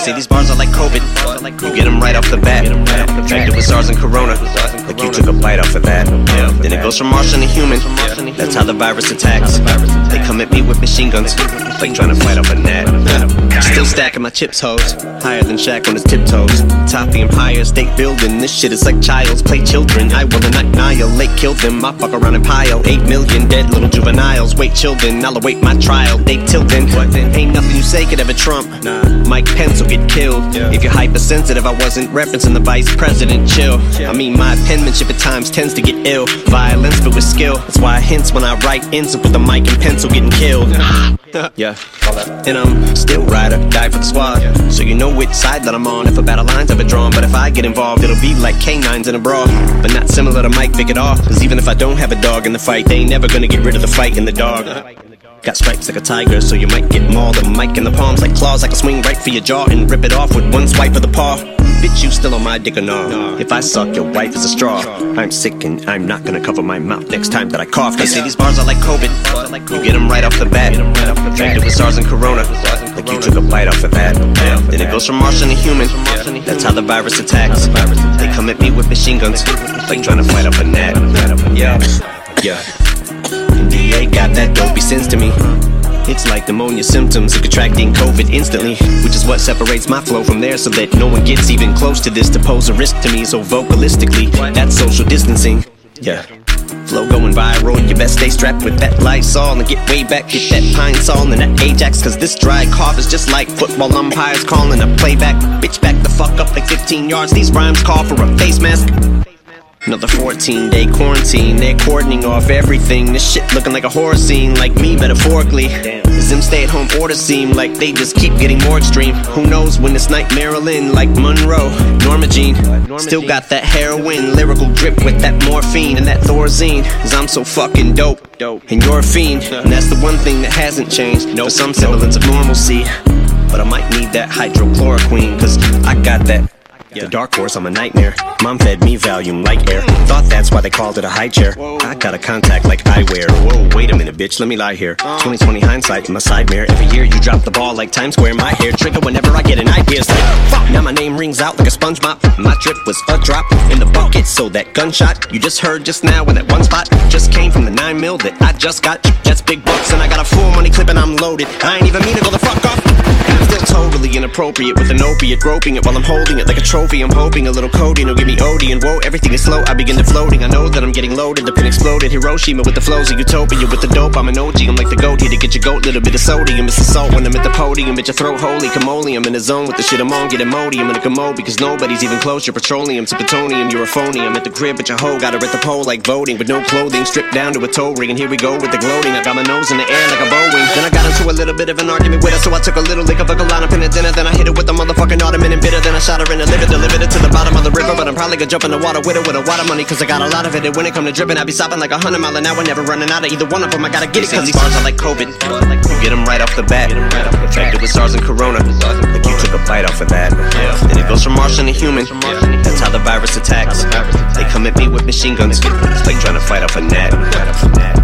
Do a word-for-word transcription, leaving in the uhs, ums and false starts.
say these bars are like COVID. You get them right off the bat. Infected with SARS and Corona, like you took a bite off of that. Then it goes from Martian to human. That's how the virus attacks. They come at me with machine guns, like trying to fight off a net. Still stacking my chips, hoes, higher than Shaq on his tiptoes. Top the Empire State Building. This shit is like child's play children. I will annihilate, kill them. I fuck around and pile eight million dead little juveniles. Wait, children, I'll await my trial. Date till then, ain't nothing you say could ever trump. Mike Pence will get killed if you're hypersensitive. I wasn't referencing the vice president. Chill. I mean, my penmanship at times tends to get ill. Violence, but with skill. That's why I hints when I write ends up with a mic and pencil getting killed. Yeah, and I'm still ride or die for the squad. So you know which side that I'm on if a battle line's ever drawn. But if I get involved, it'll be like canines in a brawl. But not similar to Mike Vick at all. Cause even if I don't have a dog in the fight, they ain't never gonna get rid of the fight in the dog. Got stripes like a tiger, so you might get mauled. A mic in the palms like claws. I can swing right for your jaw and rip it off with one swipe of the paw. Bitch, you still on my dick or no? If I suck, your wife is a straw. I'm sick and I'm not gonna cover my mouth next time that I cough. They say these bars are like COVID. You get them right off the bat. Infected with SARS and Corona, like you took a bite off of that. Then it goes from Martian to human. That's how the virus attacks. They come at me with machine guns, like trying to fight off a net. Yeah, yeah. D A got that dopey sense to me. It's like pneumonia symptoms of contracting COVID instantly, which is what separates my flow from theirs, so that no one gets even close to this to pose a risk to me. So vocalistically, that's social distancing. Yeah. Flow going viral, you best stay strapped with that Lysol and get way back, get that Pine Sol and that Ajax. Cause this dry cough is just like football umpires calling a playback. Bitch, back the fuck up like fifteen yards. These rhymes call for a face mask. Another fourteen day quarantine, they're cordoning off everything. This shit looking like a horror scene, like me metaphorically. Does them stay at home orders seem like they just keep getting more extreme? Who knows when it's night Maryland like Monroe, Norma Jean. Still got that heroin, lyrical drip with that morphine and that Thorazine. Cause I'm so fucking dope, and you're a fiend. And that's the one thing that hasn't changed, for some semblance of normalcy. But I might need that hydrochloroquine, cause I got that. The dark horse, I'm a nightmare. Mom fed me Valium like air. Thought that's why they called it a high chair. I got a contact like eyewear. Whoa, wait a minute, bitch, let me lie here. twenty twenty hindsight in my side mirror. Every year you drop the ball like Times Square. My hair trigger whenever I get an idea. It's like, fuck, now my name rings out like a sponge mop. My drip was a drop in the bucket, so that gunshot you just heard just now in that one spot just came from the nine mil that I just got. That's big bucks and I got a full money clip and I'm loaded. I ain't even mean to go the fuck off. I'm still totally inappropriate with an opiate, groping it while I'm holding it like a trophy. I'm hoping a little codeine will give me O D, and whoa, everything is slow. I begin to floating. I know that I'm getting loaded. The pin exploded. Hiroshima with the flows of utopia. With the dope, I'm an O G. I'm like the goat here to get your goat. Little bit of sodium. It's the salt when I'm at the podium. Bitch, your throat holy camole. I'm in the zone with the shit I'm on. Get Imodium in a commode because nobody's even close. You're petroleum to plutonium. You're a phony. I'm at the crib, but your hoe got her at the pole like voting with no clothing, stripped down to a toe ring. And here we go with the gloating. I got my nose in the air like a Boeing. Then I got into a little bit of an argument with her, so I took a little lick of a line up in a dinner. Then I hit her with the motherfucking ottoman and bitter. Then I shot her in the liver, delivered it to the bottom of the river. But I'm probably gonna jump in the water with her with a water money, cause I got a lot of it. And when it come to dripping, I be stopping like a hundred mile an hour, never running out of either one of them. I gotta get it, cause these bars are like COVID. You get them right off the bat. Infected with SARS and Corona, like you took a bite off of that. Then it goes from Martian to human. That's how the virus attacks. They come at me with machine guns, like trying to fight off a net.